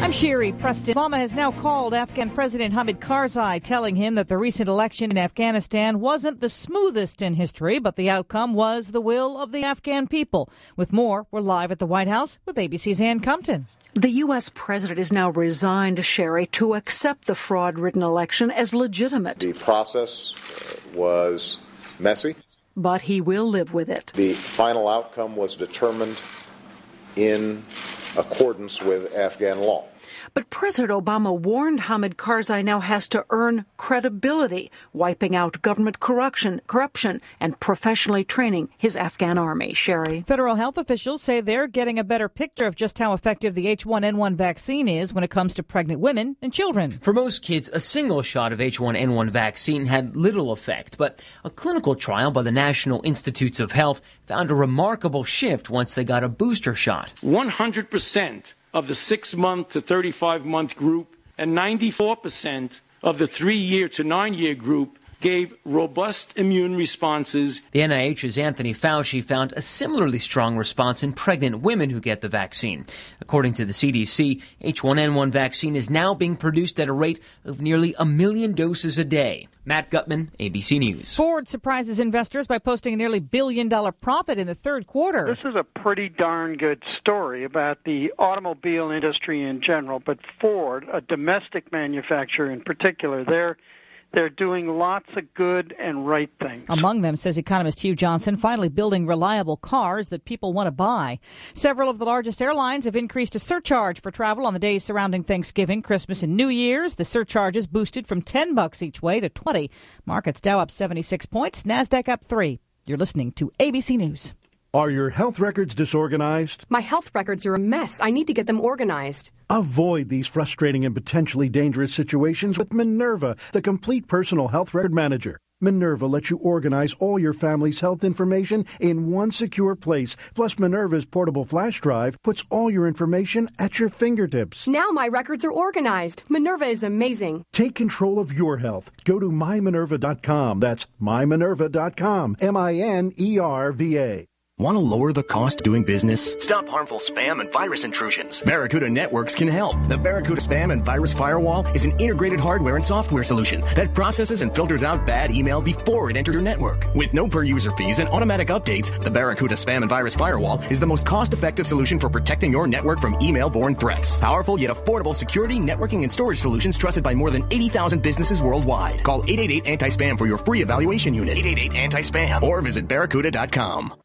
I'm Sherry Preston. Obama has now called Afghan President Hamid Karzai, telling him that the recent election in Afghanistan wasn't the smoothest in history, but the outcome was the will of the Afghan people. With more, we're live at the White House with ABC's Ann Compton. The U.S. president is now resigned, Sherry, to accept the fraud-ridden election as legitimate. The process was messy, but he will live with it. The final outcome was determined in accordance with Afghan law. But President Obama warned Hamid Karzai now has to earn credibility, wiping out government corruption, and professionally training his Afghan army. Sherry. Federal health officials say they're getting a better picture of just how effective the H1N1 vaccine is when it comes to pregnant women and children. For most kids, a single shot of H1N1 vaccine had little effect, but a clinical trial by the National Institutes of Health found a remarkable shift once they got a booster shot. 100% of the 6-month to 35-month group and 94% of the 3-year to 9-year group gave robust immune responses. The NIH's Anthony Fauci found a similarly strong response in pregnant women who get the vaccine. According to the CDC, H1N1 vaccine is now being produced at a rate of nearly 1 million doses a day. Matt Gutman, ABC News. Ford surprises investors by posting a nearly $1 billion profit in the third quarter. This is a pretty darn good story about the automobile industry in general, but Ford, a domestic manufacturer in particular, they're doing lots of good and right things. Among them, says economist Hugh Johnson, finally building reliable cars that people want to buy. Several of the largest airlines have increased a surcharge for travel on the days surrounding Thanksgiving, Christmas, and New Year's. The surcharge is boosted from $10 each way to $20. Markets Dow up 76 points, NASDAQ up 3. You're listening to ABC News. Are your health records disorganized? My health records are a mess. I need to get them organized. Avoid these frustrating and potentially dangerous situations with Minerva, the complete personal health record manager. Minerva lets you organize all your family's health information in one secure place. Plus, Minerva's portable flash drive puts all your information at your fingertips. Now my records are organized. Minerva is amazing. Take control of your health. Go to myminerva.com. That's myminerva.com. MINERVA. Want to lower the cost doing business? Stop harmful spam and virus intrusions. Barracuda Networks can help. The Barracuda Spam and Virus Firewall is an integrated hardware and software solution that processes and filters out bad email before it enters your network. With no per-user fees and automatic updates, the Barracuda Spam and Virus Firewall is the most cost-effective solution for protecting your network from email-borne threats. Powerful yet affordable security, networking, and storage solutions trusted by more than 80,000 businesses worldwide. Call 888-ANTI-SPAM for your free evaluation unit. 888-ANTI-SPAM or visit barracuda.com.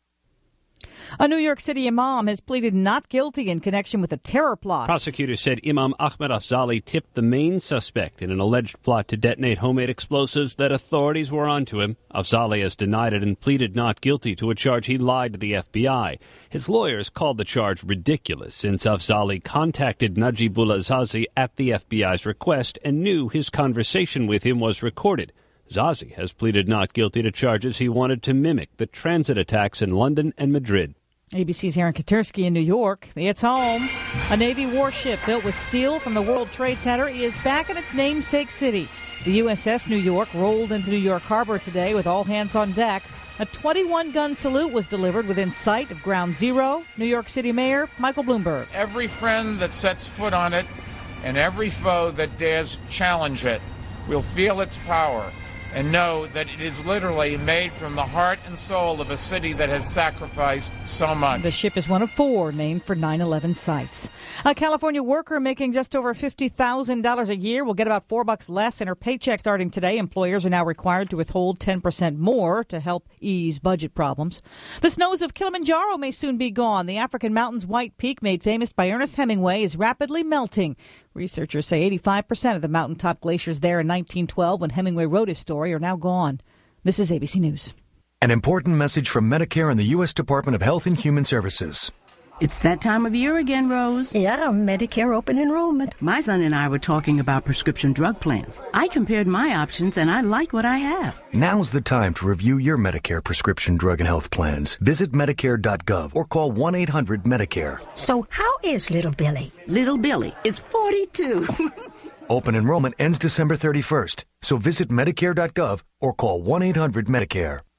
A New York City imam has pleaded not guilty in connection with a terror plot. Prosecutors said Imam Ahmed Afzali tipped the main suspect in an alleged plot to detonate homemade explosives that authorities were onto him. Afzali has denied it and pleaded not guilty to a charge he lied to the FBI. His lawyers called the charge ridiculous since Afzali contacted Najibullah Zazi at the FBI's request and knew his conversation with him was recorded. Zazi has pleaded not guilty to charges he wanted to mimic the transit attacks in London and Madrid. ABC's Aaron Katersky in New York. It's home. A Navy warship built with steel from the World Trade Center is back in its namesake city. The USS New York rolled into New York Harbor today with all hands on deck. A 21-gun salute was delivered within sight of Ground Zero. New York City Mayor Michael Bloomberg. Every friend that sets foot on it and every foe that dares challenge it will feel its power and know that it is literally made from the heart and soul of a city that has sacrificed so much. The ship is one of 4 named for 9/11 sites. A California worker making just over $50,000 a year will get about $4 less in her paycheck starting today. Employers are now required to withhold 10% more to help ease budget problems. The snows of Kilimanjaro may soon be gone. The African mountain's white peak, made famous by Ernest Hemingway, is rapidly melting. Researchers say 85% of the mountaintop glaciers there in 1912, when Hemingway wrote his story, are now gone. This is ABC News. An important message from Medicare and the U.S. Department of Health and Human Services. It's that time of year again, Rose. Yeah, Medicare open enrollment. My son and I were talking about prescription drug plans. I compared my options, and I like what I have. Now's the time to review your Medicare prescription drug and health plans. Visit Medicare.gov or call 1-800-MEDICARE. So how is little Billy? Little Billy is 42. Open enrollment ends December 31st. So visit Medicare.gov or call 1-800-MEDICARE.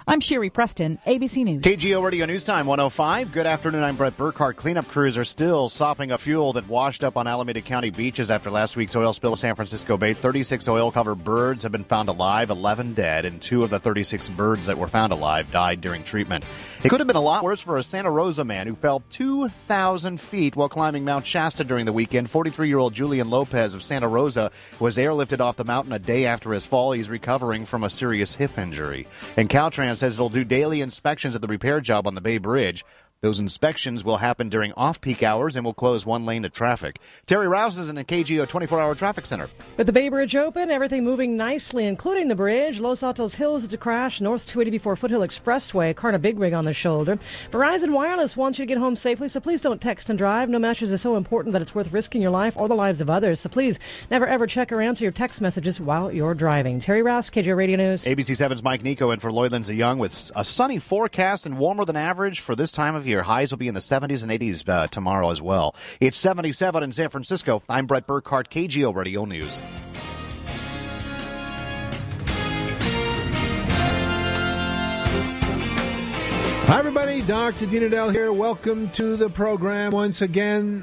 I'm Sherry Preston, ABC News. KGO Radio News Time 105. Good afternoon. I'm Brett Burkhart. Cleanup crews are still sopping up fuel that washed up on Alameda County beaches after last week's oil spill at San Francisco Bay. 36 oil-covered birds have been found alive, 11 dead, and 2 of the 36 birds that were found alive died during treatment. It could have been a lot worse for a Santa Rosa man who fell 2,000 feet while climbing Mount Shasta during the weekend. 43-year-old Julian Lopez of Santa Rosa was airlifted off the mountain a day after his fall. He's recovering from a serious hip injury. And Caltrans says it'll do daily inspections at the repair job on the Bay Bridge. Those inspections will happen during off-peak hours and will close one lane to traffic. Terry Rouse is in the KGO 24-hour traffic center. With the Bay Bridge open, everything moving nicely, including the bridge. Los Altos Hills is a crash. North 284 Foothill Expressway. Car and a big rig on the shoulder. Verizon Wireless wants you to get home safely, so please don't text and drive. No message is so important that it's worth risking your life or the lives of others. So please never, ever check or answer your text messages while you're driving. Terry Rouse, KGO Radio News. ABC 7's Mike Nico in for Lloyd Lindsay Young with a sunny forecast and warmer than average for this time of year. Highs will be in the 70s and 80s tomorrow as well. It's 77 in San Francisco. I'm Brett Burkhart, KGO Radio News. Hi, everybody. Dr. Dina Dell here. Welcome to the program once again.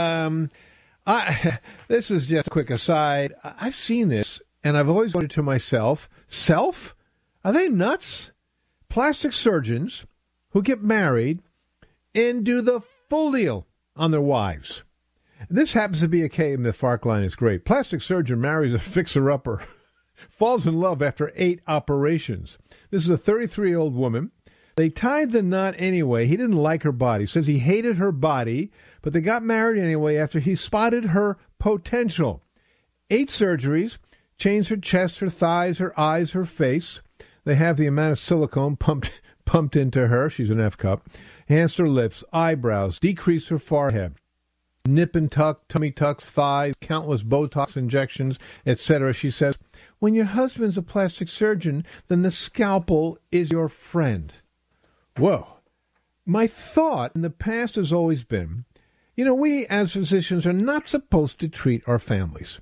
This is just a quick aside. I've seen this, and I've always wondered to myself, are they nuts? Plastic surgeons who get married and do the full deal on their wives. This happens to be a case, the FARC line is great. Plastic surgeon marries a fixer-upper, falls in love after 8 operations. This is a 33-year-old woman. They tied the knot anyway. He didn't like her body. Says he hated her body, but they got married anyway after he spotted her potential. 8 surgeries, changed her chest, her thighs, her eyes, her face. They have the amount of silicone pumped into her. She's an F-cup. Enhanced her lips, eyebrows, decreased her forehead, nip and tuck, tummy tucks, thighs, countless Botox injections, etc. She says, when your husband's a plastic surgeon, then the scalpel is your friend. Whoa. My thought in the past has always been, we as physicians are not supposed to treat our families.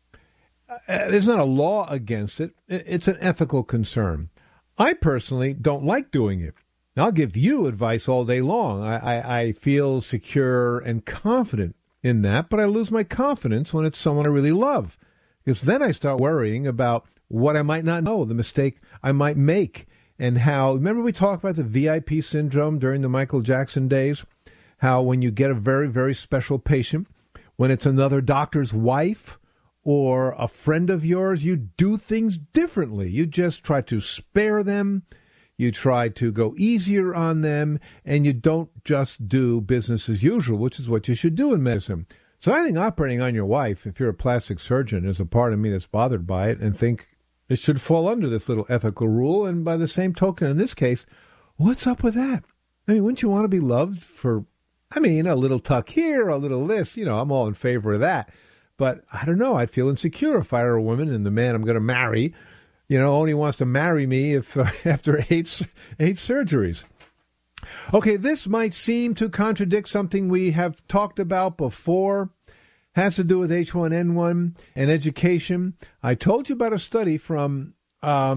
There's not a law against it. It's an ethical concern. I personally don't like doing it. I'll give you advice all day long. I feel secure and confident in that, but I lose my confidence when it's someone I really love. Because then I start worrying about what I might not know, the mistake I might make, and how, remember we talked about the VIP syndrome during the Michael Jackson days? How when you get a very, very special patient, when it's another doctor's wife or a friend of yours, you do things differently. You just try to spare them. You try to go easier on them, and you don't just do business as usual, which is what you should do in medicine. So I think operating on your wife, if you're a plastic surgeon, is a part of me that's bothered by it and think it should fall under this little ethical rule. And by the same token, in this case, what's up with that? I mean, wouldn't you want to be loved for, a little tuck here, a little this? I'm all in favor of that. But I don't know. I'd feel insecure if I were a woman and the man I'm going to marry only wants to marry me if after eight surgeries. Okay, this might seem to contradict something we have talked about before. Has to do with H1N1 and education. I told you about a study from, I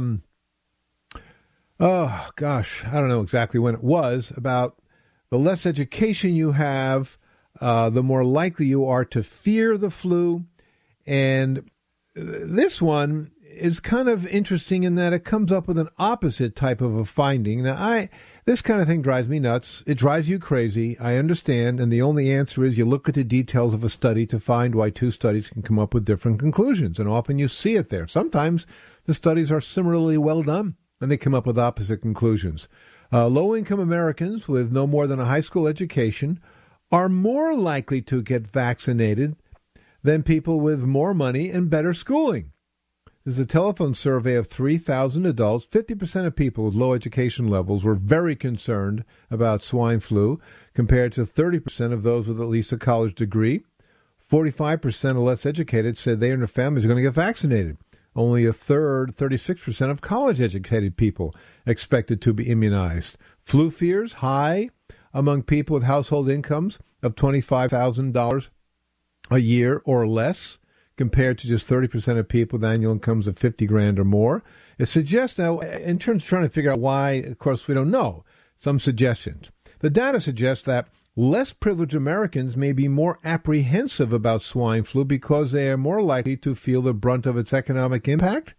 don't know exactly when it was, about the less education you have, the more likely you are to fear the flu. And this one is kind of interesting in that it comes up with an opposite type of a finding. Now, this kind of thing drives me nuts. It drives you crazy. I understand. And the only answer is you look at the details of a study to find why 2 studies can come up with different conclusions. And often you see it there. Sometimes the studies are similarly well done and they come up with opposite conclusions. Low-income Americans with no more than a high school education are more likely to get vaccinated than people with more money and better schooling. There's a telephone survey of 3,000 adults. 50% of people with low education levels were very concerned about swine flu, compared to 30% of those with at least a college degree. 45% of less educated said they and their families are going to get vaccinated. Only a third, 36% of college-educated people expected to be immunized. Flu fears high among people with household incomes of $25,000 a year or less, compared to just 30% of people with annual incomes of $50,000 or more. It suggests now, in terms of trying to figure out why, of course, we don't know, some suggestions. The data suggests that less privileged Americans may be more apprehensive about swine flu because they are more likely to feel the brunt of its economic impact.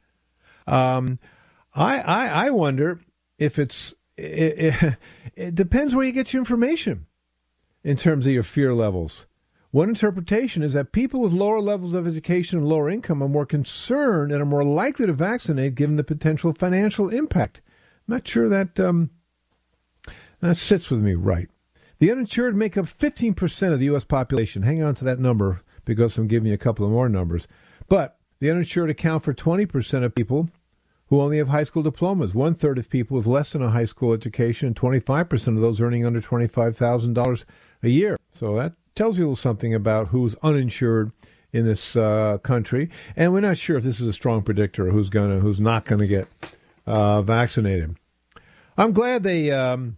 I wonder if it depends where you get your information in terms of your fear levels. One interpretation is that people with lower levels of education and lower income are more concerned and are more likely to vaccinate given the potential financial impact. I'm not sure that that sits with me right. The uninsured make up 15% of the U.S. population. Hang on to that number because I'm giving you a couple of more numbers. But the uninsured account for 20% of people who only have high school diplomas, 1/3 of people with less than a high school education, and 25% of those earning under $25,000 a year. So that tells you a little something about who's uninsured in this country. And we're not sure if this is a strong predictor of who's not going to get vaccinated. I'm glad they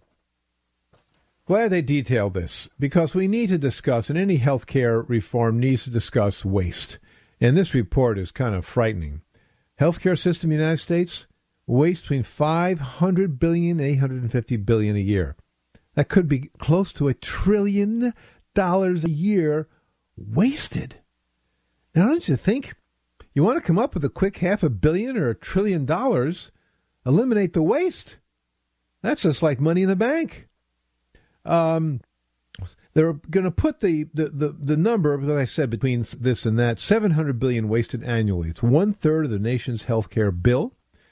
detailed this because we need to discuss, and any health care reform needs to discuss waste. And this report is kind of frightening. Healthcare system in the United States wastes between $500 billion and $850 billion a year. That could be close to $1 trillion a year wasted. Now, don't you think you want to come up with a quick $500 million or $1 trillion? Eliminate the waste. That's just like money in the bank. They're going to put the number, as I said, between this and that, $700 billion wasted annually. It's 1/3 of the nation's health care bill.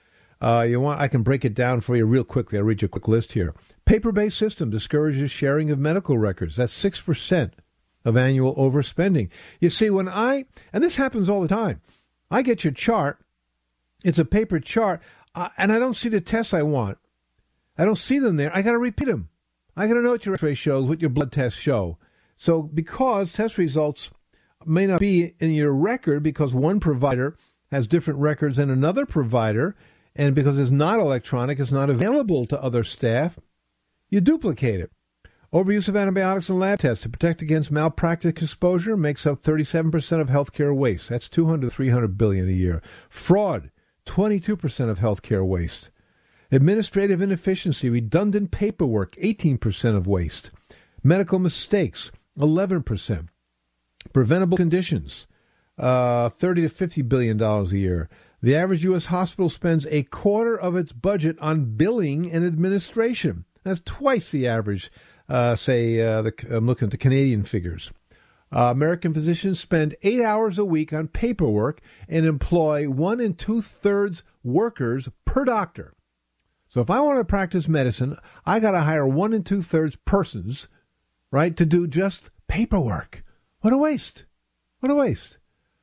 I can break it down for you real quickly. I'll read you a quick list here. Paper-based system discourages sharing of medical records. That's 6% of annual overspending. You see, and this happens all the time, I get your chart. It's a paper chart, and I don't see the tests I want. I don't see them there. I got to repeat them. I got to know what your X-ray shows, what your blood tests show. So because test results may not be in your record because one provider has different records than another provider, and because it's not electronic, it's not available to other staff, you duplicate it. Overuse of antibiotics and lab tests to protect against malpractice exposure makes up 37% of healthcare waste. That's $200 to $300 billion a year. Fraud, 22% of healthcare waste. Administrative inefficiency, redundant paperwork, 18% of waste. Medical mistakes, 11%. Preventable conditions, $30 to $50 billion a year. The average U.S. hospital spends 1/4 of its budget on billing and administration. That's twice the average, I'm looking at the Canadian figures. American physicians spend 8 hours a week on paperwork and employ 1 2/3 workers per doctor. So if I want to practice medicine, I got to hire 1 2/3 persons, right, to do just paperwork. What a waste. What a waste.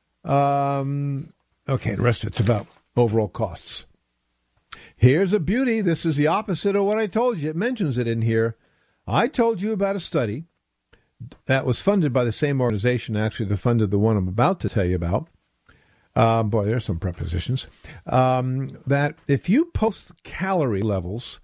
Okay, the rest of it's about overall costs. Here's a beauty. This is the opposite of what I told you. It mentions it in here. I told you about a study that was funded by the same organization, actually, that funded the one I'm about to tell you about. Boy, there's some prepositions. That if you post calorie levels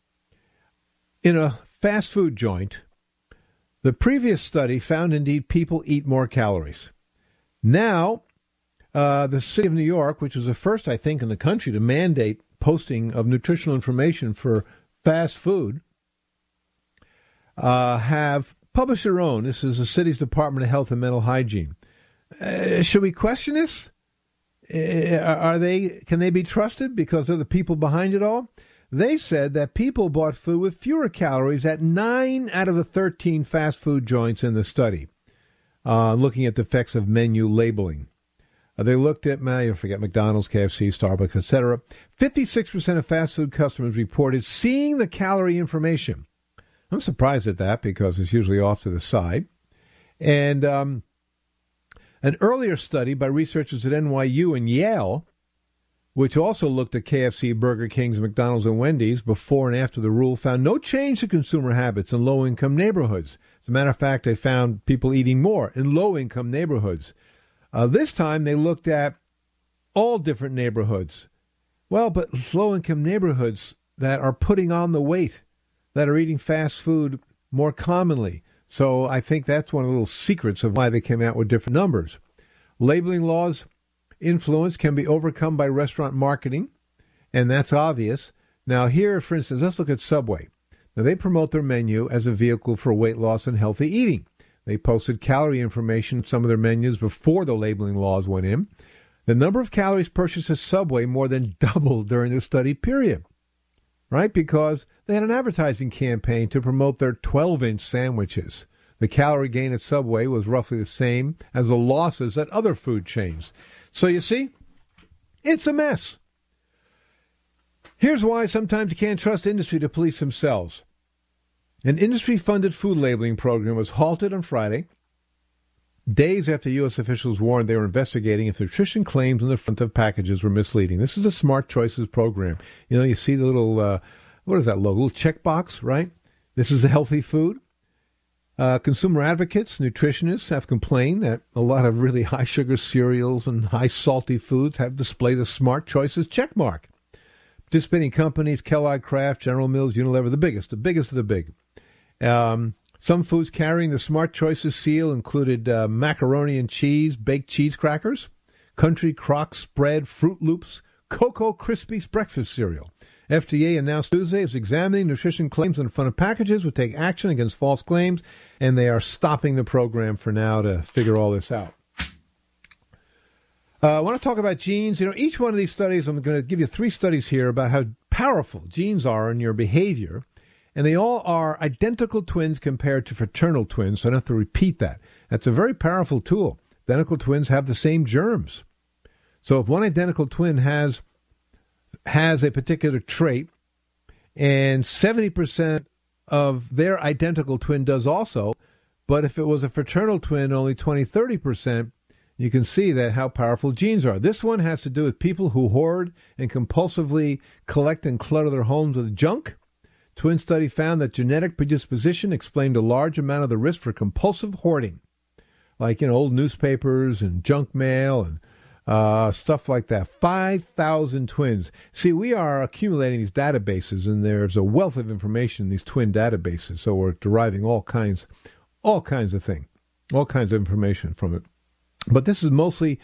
in a fast food joint, the previous study found indeed people eat more calories. Now, the city of New York, which was the first, I think, in the country to mandate posting of nutritional information for fast food, have published their own. This is the city's Department of Health and Mental Hygiene. Should we question this? Can they be trusted because they're the people behind it all? They said that people bought food with fewer calories at 9 out of the 13 fast food joints in the study, looking at the effects of menu labeling. They looked at, forget McDonald's, KFC, Starbucks, etc. 56% of fast food customers reported seeing the calorie information. I'm surprised at that because it's usually off to the side. And an earlier study by researchers at NYU and Yale, which also looked at KFC, Burger King's, McDonald's, and Wendy's before and after the rule, found no change to consumer habits in low-income neighborhoods. As a matter of fact, they found people eating more in low-income neighborhoods. This time they looked at all different neighborhoods. Well, but low-income neighborhoods that are putting on the weight, that are eating fast food more commonly. So I think that's one of the little secrets of why they came out with different numbers. Labeling laws' influence can be overcome by restaurant marketing and that's obvious. Now here, for instance, let's look at Subway. Now they promote their menu as a vehicle for weight loss and healthy eating. They posted calorie information in some of their menus before the labeling laws went in. The number of calories purchased at Subway more than doubled during the study period, right? Because they had an advertising campaign to promote their 12-inch sandwiches. The calorie gain at Subway was roughly the same as the losses at other food chains. So you see, it's a mess. Here's why sometimes you can't trust industry to police themselves. An industry-funded food labeling program was halted on Friday, days after U.S. officials warned they were investigating if nutrition claims on the front of packages were misleading. This is a Smart Choices program. You know, you see the little, what is that logo? Little checkbox, right? This is a healthy food. Consumer advocates, nutritionists have complained that a lot of really high-sugar cereals and high-salty foods have displayed the Smart Choices checkmark. Participating companies, Kellogg, Kraft, General Mills, Unilever, the biggest of the big. Some foods carrying the Smart Choices seal included macaroni and cheese, baked cheese crackers, Country Crock spread, Fruit Loops, Cocoa Krispies breakfast cereal. FDA announced Tuesday it's examining nutrition claims on the front of packages, would take action against false claims, and they are stopping the program for now to figure all this out. I want to talk about genes. You know, each one of these studies, I'm going to give you 3 studies here about how powerful genes are in your behavior. And they all are identical twins compared to fraternal twins, so I don't have to repeat that. That's a very powerful tool. Identical twins have the same germs. So if one identical twin has a particular trait, and 70% of their identical twin does also, but if it was a fraternal twin, only 20-30%, you can see that how powerful genes are. This one has to do with people who hoard and compulsively collect and clutter their homes with junk. Twin study found that genetic predisposition explained a large amount of the risk for compulsive hoarding, like, you know, old newspapers and junk mail and stuff like that. 5,000 twins. See, we are accumulating these databases, and there's a wealth of information in these twin databases, so we're deriving all kinds of things, all kinds of information from it. But this is mostly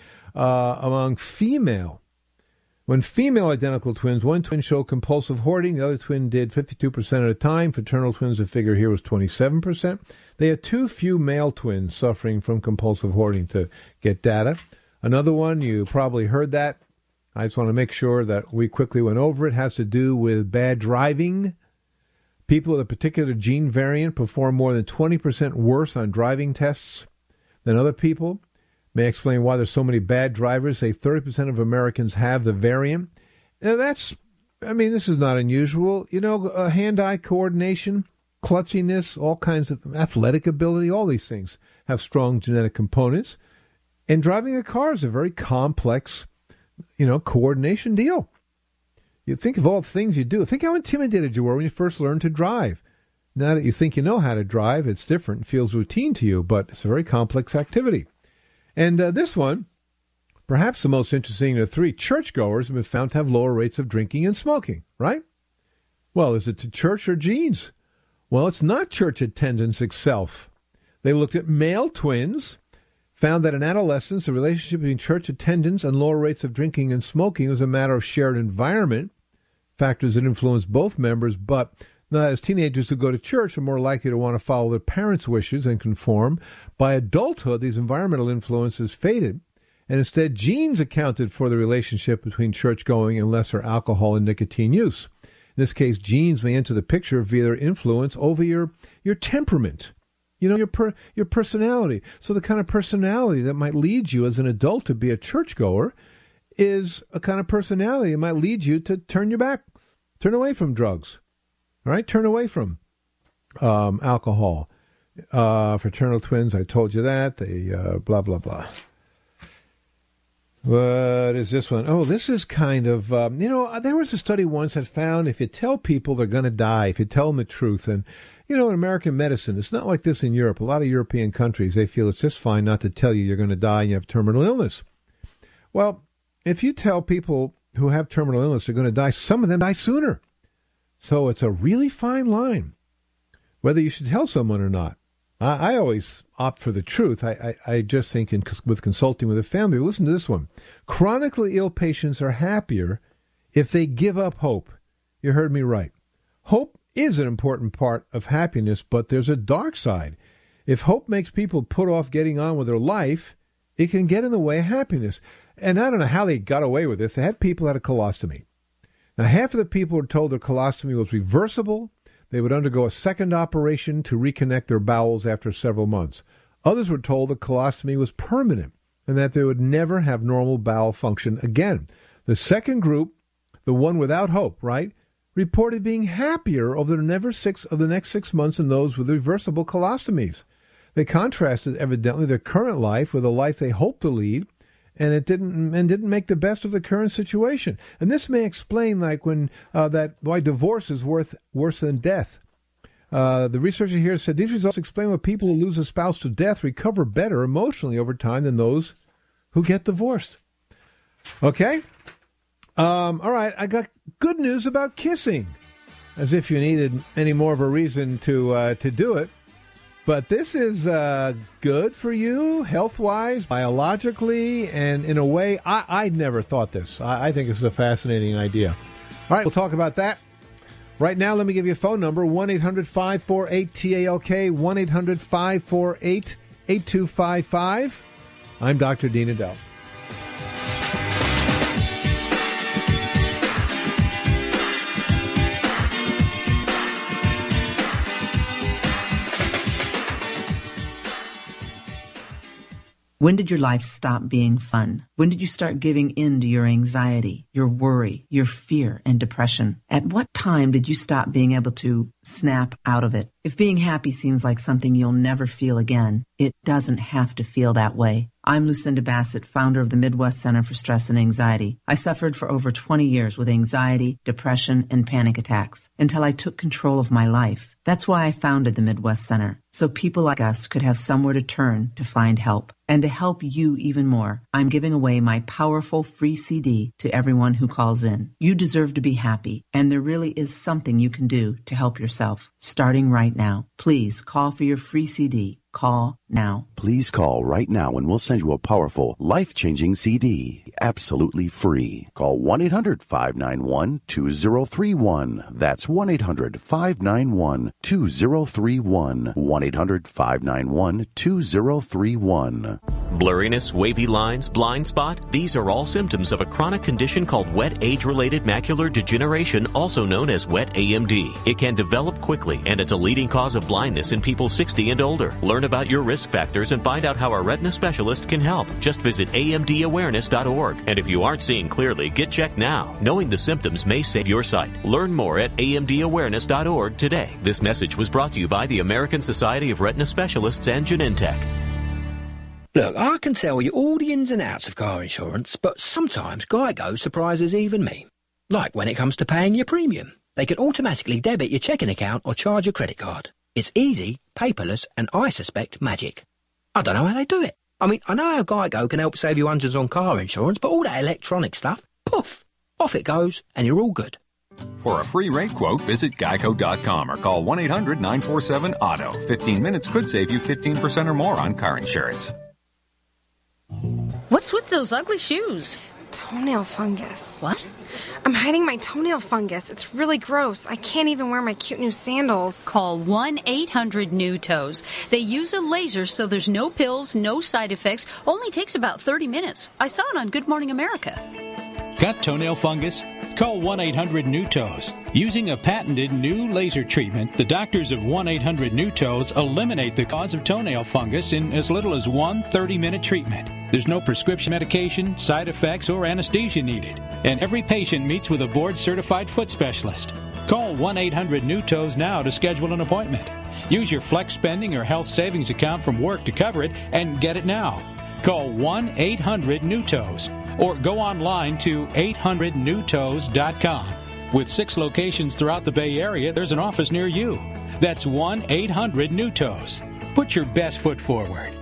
among female. When female identical twins, one twin showed compulsive hoarding, the other twin did 52% at a time. Fraternal twins, the figure here was 27%. They had too few male twins suffering from compulsive hoarding to get data. Another one, you probably heard that. I just want to make sure that we quickly went over it, has to do with bad driving. People with a particular gene variant perform more than 20% worse on driving tests than other people. May explain why there's so many bad drivers. Say 30% of Americans have the variant. Now this is not unusual. You know, hand-eye coordination, klutziness, all kinds of athletic ability, all these things have strong genetic components. And driving a car is a very complex, coordination deal. You think of all the things you do. Think how intimidated you were when you first learned to drive. Now that you think you know how to drive, it's different. It feels routine to you, but it's a very complex activity. And this one, perhaps the most interesting of the 3, churchgoers have been found to have lower rates of drinking and smoking, right? Well, is it to church or genes? Well, it's not church attendance itself. They looked at male twins, found that in adolescence, the relationship between church attendance and lower rates of drinking and smoking was a matter of shared environment, factors that influence both members, but not as teenagers who go to church are more likely to want to follow their parents' wishes and conform. By adulthood, these environmental influences faded, and instead genes accounted for the relationship between church-going and lesser alcohol and nicotine use. In this case, genes may enter the picture via their influence over your temperament, your personality. So the kind of personality that might lead you as an adult to be a churchgoer is a kind of personality that might lead you to turn away from drugs. All right, turn away from alcohol. Fraternal twins, I told you that. They blah, blah, blah. What is this one? Oh, this is kind of, there was a study once that found if you tell people they're going to die, if you tell them the truth, and, in American medicine, it's not like this in Europe. A lot of European countries, they feel it's just fine not to tell you you're going to die and you have terminal illness. Well, if you tell people who have terminal illness they're going to die, some of them die sooner. So it's a really fine line, whether you should tell someone or not. I always opt for the truth. I just think with consulting with a family, listen to this one. Chronically ill patients are happier if they give up hope. You heard me right. Hope is an important part of happiness, but there's a dark side. If hope makes people put off getting on with their life, it can get in the way of happiness. And I don't know how they got away with this. They had people that had a colostomy. Now, half of the people were told their colostomy was reversible. They would undergo a second operation to reconnect their bowels after several months. Others were told the colostomy was permanent and that they would never have normal bowel function again. The second group, the one without hope, right, reported being happier over the next 6 months than those with reversible colostomies. They contrasted, evidently, their current life with a life they hoped to lead, and it didn't make the best of the current situation. And this may explain, like, why divorce is worse than death. The researcher here said these results explain why people who lose a spouse to death recover better emotionally over time than those who get divorced. Okay? All right, I got good news about kissing. As if you needed any more of a reason to do it. But this is good for you, health-wise, biologically, and in a way, I'd never thought this. I think this is a fascinating idea. All right, we'll talk about that. Right now, let me give you a phone number, 1-800-548-TALK, 1-800-548-8255. I'm Dr. Dean Edell. When did your life stop being fun? When did you start giving in to your anxiety, your worry, your fear, and depression? At what time did you stop being able to snap out of it? If being happy seems like something you'll never feel again, it doesn't have to feel that way. I'm Lucinda Bassett, founder of the Midwest Center for Stress and Anxiety. I suffered for over 20 years with anxiety, depression, and panic attacks until I took control of my life. That's why I founded the Midwest Center, so people like us could have somewhere to turn to find help. And to help you even more, I'm giving away my powerful free CD to everyone who calls in. You deserve to be happy, and there really is something you can do to help yourself, starting right now. Please call for your free CD. Call now. Please call right now and we'll send you a powerful, life-changing CD. Absolutely free. Call 1-800-591-2031. That's 1-800-591-2031. 1-800-591-2031. Blurriness, wavy lines, blind spot, these are all symptoms of a chronic condition called wet age-related macular degeneration, also known as wet AMD. It can develop quickly, and it's a leading cause of blindness in people 60 and older. Learn about your risk factors and find out how a retina specialist can help. Just visit amdawareness.org. And if you aren't seeing clearly, get checked now. Knowing the symptoms may save your sight. Learn more at amdawareness.org today. This message was brought to you by the American Society of Retina Specialists and Genentech. Look, I can tell you all the ins and outs of car insurance, but sometimes Geico surprises even me. Like when it comes to paying your premium. They can automatically debit your checking account or charge your credit card. It's easy, paperless, and I suspect magic. I don't know how they do it. I mean, I know how Geico can help save you hundreds on car insurance, but all that electronic stuff, poof, off it goes, and you're all good. For a free rate quote, visit geico.com or call 1-800-947-AUTO. 15 minutes could save you 15% or more on car insurance. What's with those ugly shoes? Toenail fungus. What? I'm hiding my toenail fungus. It's really gross. I can't even wear my cute new sandals. Call 1-800-NEW-TOES. They use a laser so there's no pills, no side effects. Only takes about 30 minutes. I saw it on Good Morning America. Got toenail fungus? Call 1-800-NEW-TOES. Using a patented new laser treatment, the doctors of 1-800-NEW-TOES eliminate the cause of toenail fungus in as little as one 30-minute treatment. There's no prescription medication, side effects, or anesthesia needed. And every patient meets with a board-certified foot specialist. Call 1-800-NEW-TOES now to schedule an appointment. Use your flex spending or health savings account from work to cover it and get it now. Call 1-800-NEW-TOES or go online to 800newtoes.com. With 6 locations throughout the Bay Area, there's an office near you. That's 1-800-NEW-TOES. Put your best foot forward.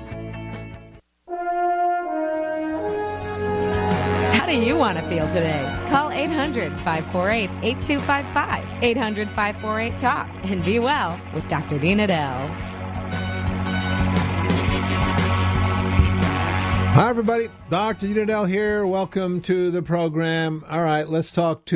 How do you want to feel today? Call 800-548-8255. 800-548-TALK. And be well with Dr. Dean Edell. Hi, everybody. Dr. Unidell here. Welcome to the program. All right, let's talk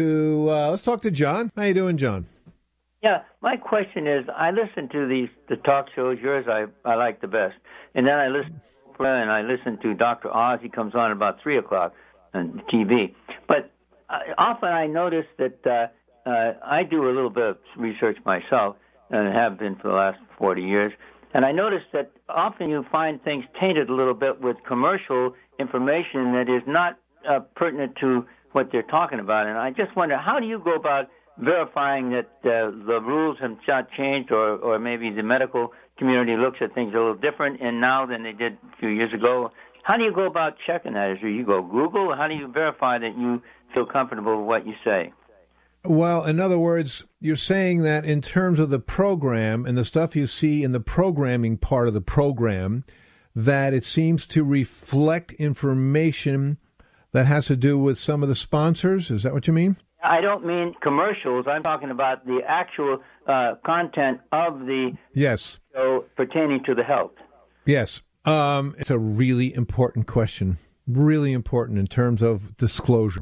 to John. How you doing, John? Yeah, my question is, I listen to the talk shows. Yours I like the best. And then I listen to Oprah and I listen to Dr. Oz. He comes on about 3 o'clock on TV. But often I notice that I do a little bit of research myself and have been for the last 40 years. And I notice that often you find things tainted a little bit with commercial information that is not pertinent to what they're talking about. And I just wonder, how do you go about verifying that the rules have not changed, or maybe the medical community looks at things a little different and now than they did a few years ago? How do you go about checking that? Do you go Google? How do you verify that you feel comfortable with what you say? Well, in other words, you're saying that in terms of the program and the stuff you see in the programming part of the program, that it seems to reflect information that has to do with some of the sponsors? Is that what you mean? I don't mean commercials. I'm talking about the actual content of the show pertaining to the health. Yes. It's a really important question, really important in terms of disclosure.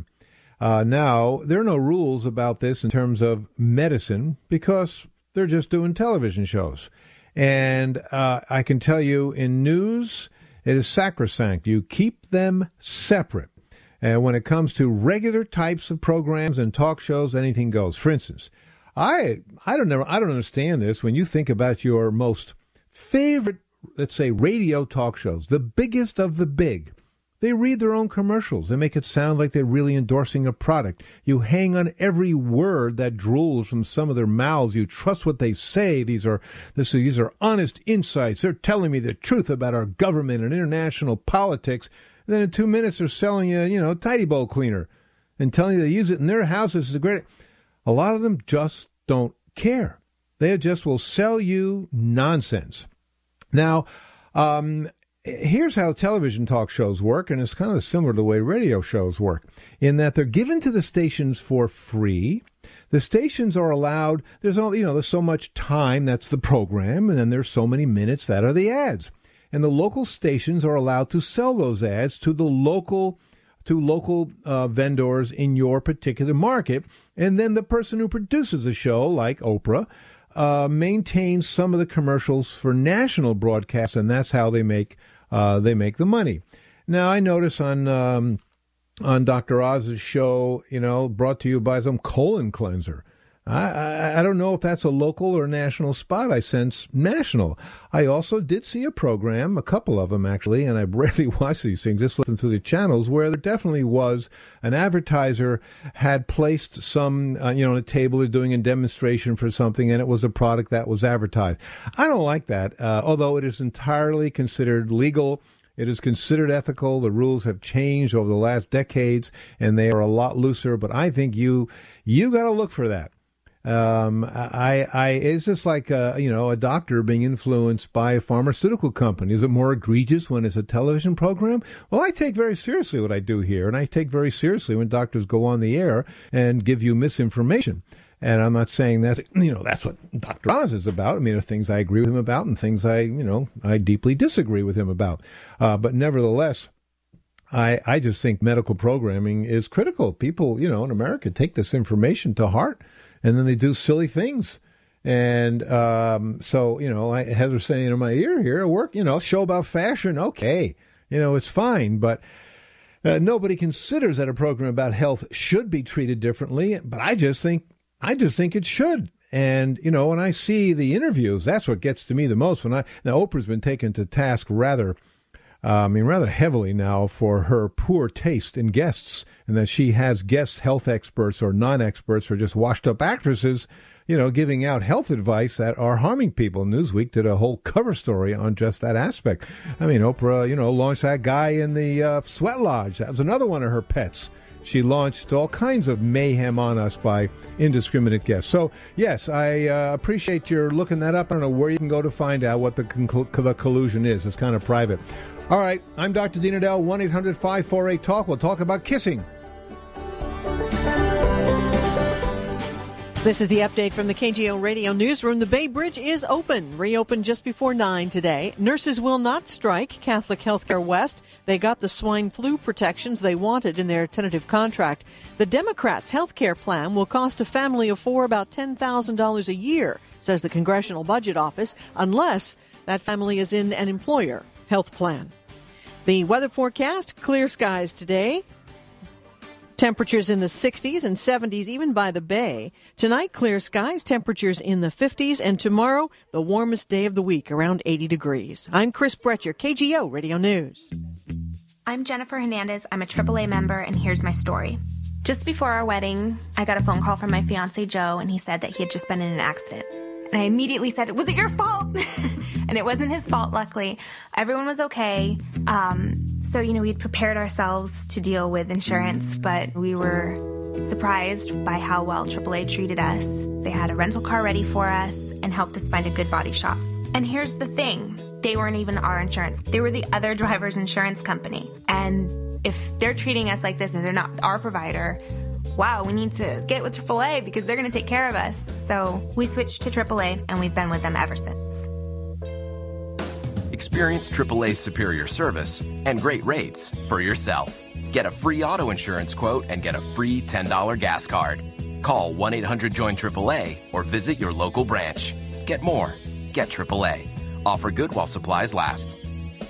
Now, there are no rules about this in terms of medicine because they're just doing television shows. And I can tell you in news, it is sacrosanct. You keep them separate. And when it comes to regular types of programs and talk shows, anything goes. For instance, I don't understand this. When you think about your most favorite, let's say, radio talk shows, the biggest of the big, they read their own commercials. They make it sound like they're really endorsing a product. You hang on every word that drools from some of their mouths. You trust what they say. These are honest insights. They're telling me the truth about our government and international politics. And then in 2 minutes, they're selling you, tidy bowl cleaner and telling you they use it in their houses. Is great. A lot of them just don't care. They just will sell you nonsense. Now, here's how television talk shows work, and it's kind of similar to the way radio shows work, in that they're given to the stations for free. The stations are allowed, there's so much time, that's the program, and then there's so many minutes that are the ads. And the local stations are allowed to sell those ads to local vendors in your particular market. And then the person who produces the show, like Oprah, maintains some of the commercials for national broadcasts, and that's how they make the money. Now, I notice on Dr. Oz's show, brought to you by some colon cleanser. I don't know if that's a local or national spot. I sense national. I also did see a program, a couple of them actually, and I rarely watch these things, just looking through the channels, where there definitely was an advertiser had placed some, on a table, they're doing a demonstration for something, and it was a product that was advertised. I don't like that, although it is entirely considered legal. It is considered ethical. The rules have changed over the last decades, and they are a lot looser, but I think you got to look for that. It's just like, a doctor being influenced by a pharmaceutical company. Is it more egregious when it's a television program? Well, I take very seriously what I do here, and I take very seriously when doctors go on the air and give you misinformation. And I'm not saying that, that's what Dr. Oz is about. I mean, there are things I agree with him about and things I deeply disagree with him about. But nevertheless, I just think medical programming is critical. People, in America take this information to heart. And then they do silly things. And so, Heather's saying in my ear here, work, show about fashion. Okay, it's fine. But nobody considers that a program about health should be treated differently. But I just think it should. And, when I see the interviews, that's what gets to me the most. Now, Oprah's been taken to task rather heavily now for her poor taste in guests, and that she has guests, health experts or non-experts or just washed-up actresses, giving out health advice that are harming people. Newsweek did a whole cover story on just that aspect. I mean, Oprah, launched that guy in the sweat lodge. That was another one of her pets. She launched all kinds of mayhem on us by indiscriminate guests. So, yes, I appreciate your looking that up. I don't know where you can go to find out what the collusion is. It's kind of private. All right, I'm Dr. Dean Edell, 1-800-548-TALK. We'll talk about kissing. This is the update from the KGO Radio Newsroom. The Bay Bridge is open, reopened just before 9 today. Nurses will not strike Catholic Healthcare West. They got the swine flu protections they wanted in their tentative contract. The Democrats' health care plan will cost a family of four about $10,000 a year, says the Congressional Budget Office, unless that family is in an employer health plan. The weather forecast, clear skies today. Temperatures in the 60s and 70s, even by the bay. Tonight, clear skies, temperatures in the 50s, and tomorrow, the warmest day of the week, around 80 degrees. I'm Chris Bretcher, KGO Radio News. I'm Jennifer Hernandez. I'm a AAA member, and here's my story. Just before our wedding, I got a phone call from my fiance, Joe, and he said that he had just been in an accident. And I immediately said, was it your fault? And it wasn't his fault, luckily. Everyone was okay. So, we'd prepared ourselves to deal with insurance, but we were surprised by how well AAA treated us. They had a rental car ready for us and helped us find a good body shop. And here's the thing. They weren't even our insurance. They were the other driver's insurance company. And if they're treating us like this and they're not our provider, wow, we need to get with AAA because they're going to take care of us. So we switched to AAA, and we've been with them ever since. Experience AAA's superior service and great rates for yourself. Get a free auto insurance quote and get a free $10 gas card. Call 1-800-JOIN-AAA or visit your local branch. Get more. Get AAA. Offer good while supplies last.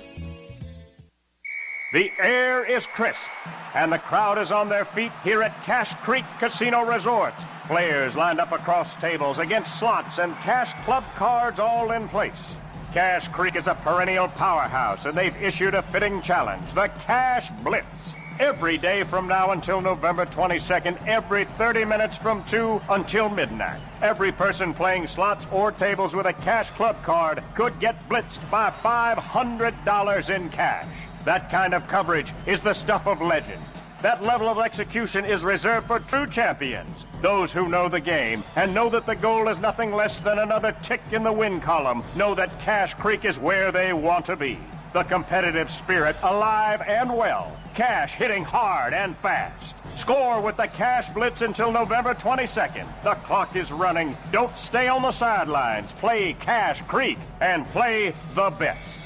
The air is crisp, and the crowd is on their feet here at Cache Creek Casino Resort. Players lined up across tables against slots and cash club cards all in place. Cache Creek is a perennial powerhouse, and they've issued a fitting challenge, the Cash Blitz. Every day from now until November 22nd, every 30 minutes from 2 until midnight. Every person playing slots or tables with a Cash Club card could get blitzed by $500 in cash. That kind of coverage is the stuff of legend. That level of execution is reserved for true champions, those who know the game and know that the goal is nothing less than another tick in the win column, know that Cache Creek is where they want to be. The competitive spirit alive and well. Cash hitting hard and fast. Score with the Cash Blitz until November 22nd. The clock is running. Don't stay on the sidelines. Play Cache Creek and play the best.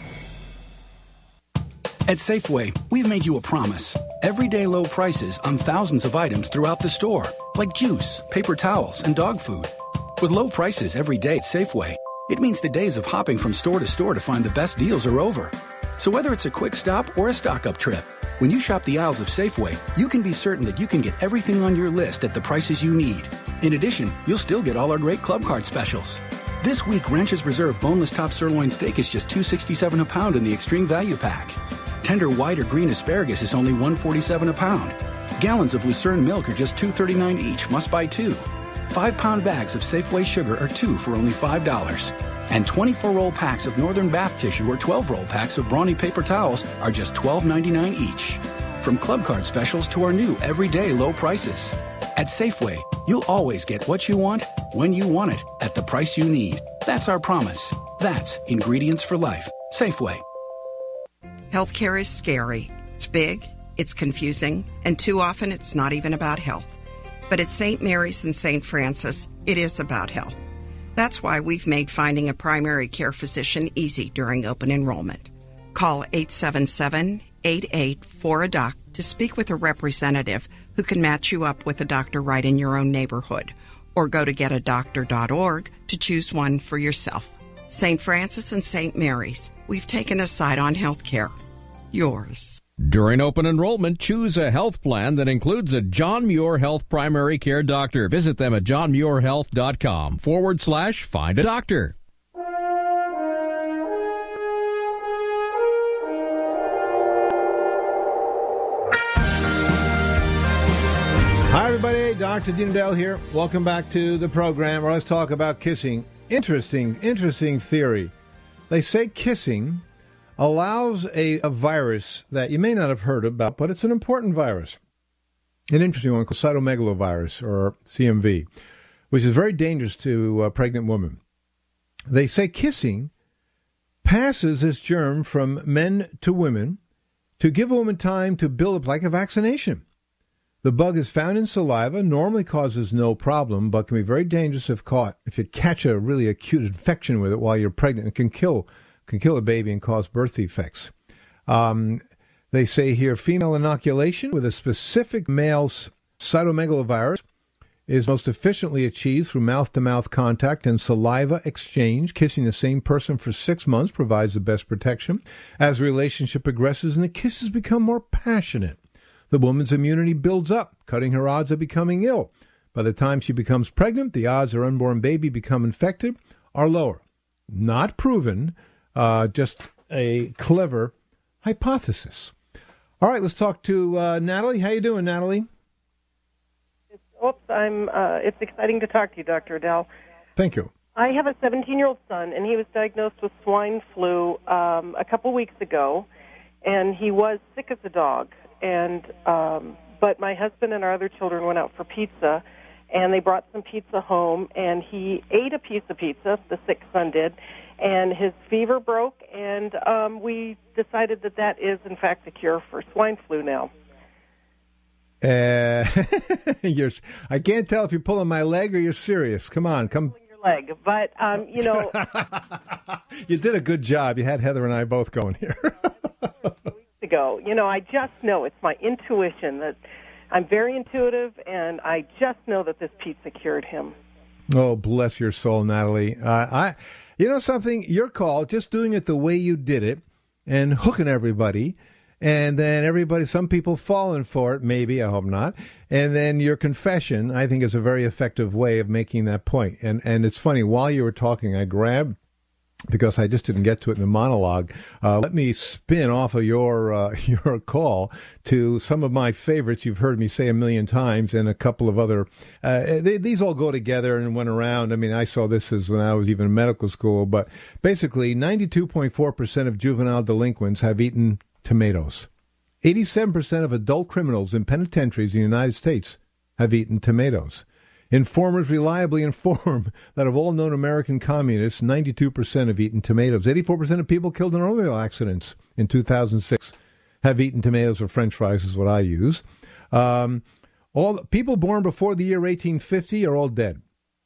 At Safeway, we've made you a promise. Everyday low prices on thousands of items throughout the store, like juice, paper towels, and dog food. With low prices every day at Safeway, it means the days of hopping from store to find the best deals are over. So whether it's a quick stop or a stock-up trip, when you shop the aisles of Safeway, you can be certain that you can get everything on your list at the prices you need. In addition, you'll still get all our great club card specials. This week, Ranch's Reserve boneless top sirloin steak is just $2.67 a pound in the Extreme Value Pack. Tender white or green asparagus is only $1.47 a pound. Gallons of Lucerne milk are just $2.39 each, must buy 2. 5-pound bags of Safeway sugar are 2 for only $5. And 24-roll packs of Northern bath tissue or 12-roll packs of Brawny paper towels are just $12.99 each. From club card specials to our new everyday low prices. At Safeway, you'll always get what you want, when you want it, at the price you need. That's our promise. That's ingredients for life. Safeway. Healthcare is scary. It's big, it's confusing, and too often it's not even about health. But at St. Mary's and St. Francis, it is about health. That's why we've made finding a primary care physician easy during open enrollment. Call 877-88-4-A-DOC to speak with a representative who can match you up with a doctor right in your own neighborhood. Or go to getadoctor.org to choose one for yourself. St. Francis and St. Mary's, we've taken a side on healthcare. Yours. During open enrollment, choose a health plan that includes a John Muir Health primary care doctor. Visit them at johnmuirhealth.com/find a doctor. Hi, everybody. Dr. Dean Dell here. Welcome back to the program where let's talk about kissing. Interesting theory. They say kissing allows a virus that you may not have heard about, but it's an important virus. An interesting one called cytomegalovirus, or CMV, which is very dangerous to pregnant women. They say kissing passes this germ from men to women to give a woman time to build up, like a vaccination. The bug is found in saliva, normally causes no problem, but can be very dangerous if caught. If you catch a really acute infection with it while you're pregnant, it can kill a baby and cause birth defects. They say here female inoculation with a specific male cytomegalovirus is most efficiently achieved through mouth-to-mouth contact and saliva exchange. Kissing the same person for 6 months provides the best protection. As the relationship progresses and the kisses become more passionate, the woman's immunity builds up, cutting her odds of becoming ill. By the time she becomes pregnant, the odds her unborn baby become infected are lower. Not proven, just a clever hypothesis. All right, let's talk to Natalie. How you doing, Natalie? It's exciting to talk to you, Dr. Adele. Thank you. I have a 17-year-old son, and he was diagnosed with swine flu a couple weeks ago, and he was sick as a dog. And but my husband and our other children went out for pizza, and they brought some pizza home, and he ate a piece of pizza, the sick son did, and his fever broke, and we decided that is, in fact, the cure for swine flu now. I can't tell if you're pulling my leg or you're serious. Come on, come. Your leg, but you know. You did a good job. You had Heather and I both going here. Ago, you know, I just know, it's my intuition that I'm very intuitive, and I just know that this pizza cured him. Oh, bless your soul, Natalie. You know something? Your call, just doing it the way you did it, and hooking everybody. And then some people falling for it, maybe, I hope not. And then your confession, I think, is a very effective way of making that point. And it's funny, while you were talking, I grabbed, because I just didn't get to it in the monologue, let me spin off of your call to some of my favorites you've heard me say a million times, and a couple of other, these all go together and went around. I mean, I saw this as when I was even in medical school, but basically 92.4% of juvenile delinquents have eaten tomatoes. 87% of adult criminals in penitentiaries in the United States have eaten tomatoes. Informers reliably inform that of all known American communists, 92% have eaten tomatoes. 84% of people killed in automobile accidents in 2006 have eaten tomatoes or French fries is what I use. All people born before the year 1850 are all dead.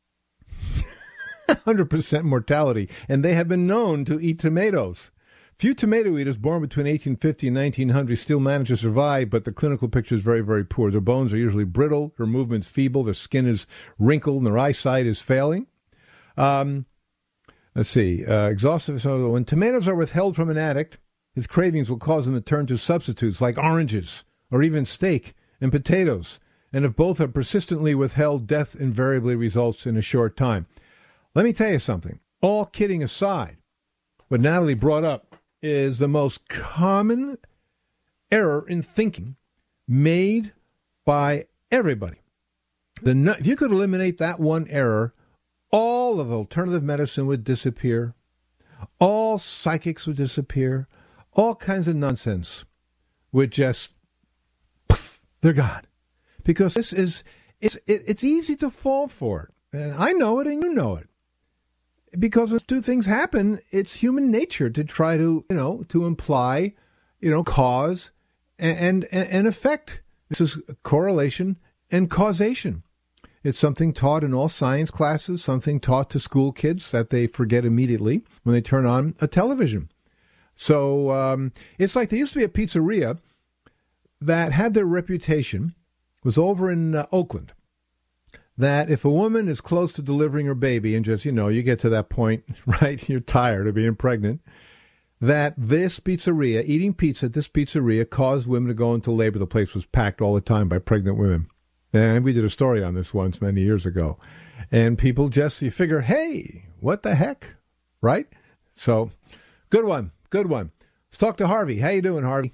100% mortality, and they have been known to eat tomatoes. Few tomato eaters born between 1850 and 1900 still manage to survive, but the clinical picture is very, very poor. Their bones are usually brittle, their movements feeble, their skin is wrinkled, and their eyesight is failing. Let's see. Exhaustive. So when tomatoes are withheld from an addict, his cravings will cause him to turn to substitutes like oranges or even steak and potatoes. And if both are persistently withheld, death invariably results in a short time. Let me tell you something. All kidding aside, what Natalie brought up is the most common error in thinking made by everybody. If you could eliminate that one error, all of alternative medicine would disappear. All psychics would disappear. All kinds of nonsense would just, poof, they're gone. Because it's easy to fall for it. And I know it and you know it. Because when two things happen, it's human nature to try to imply, cause and effect. This is correlation and causation. It's something taught in all science classes, something taught to school kids that they forget immediately when they turn on a television. So it's like there used to be a pizzeria that had their reputation, was over in Oakland, that if a woman is close to delivering her baby and just, you get to that point, right, you're tired of being pregnant, that this pizzeria, eating pizza at this pizzeria, caused women to go into labor. The place was packed all the time by pregnant women. And we did a story on this once many years ago. And people just, you figure, hey, what the heck, right? So, good one. Let's talk to Harvey. How you doing, Harvey?